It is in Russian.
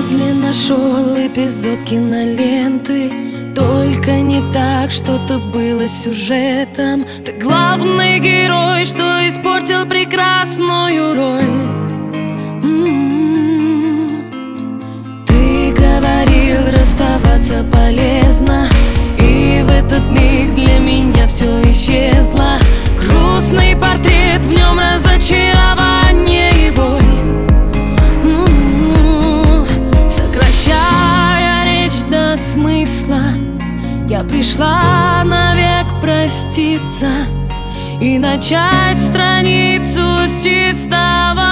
Или нашел эпизод киноленты, только не так, что-то было с сюжетом. Ты главный герой, что испортил прекрасную роль. Ты говорил, расставаться полезно, и в этот миг для меня все исчезло. Грустный портрет, в нем разочарование и боль. Сокращая речь до смысла, я пришла навек проститься и начать страницу с чистого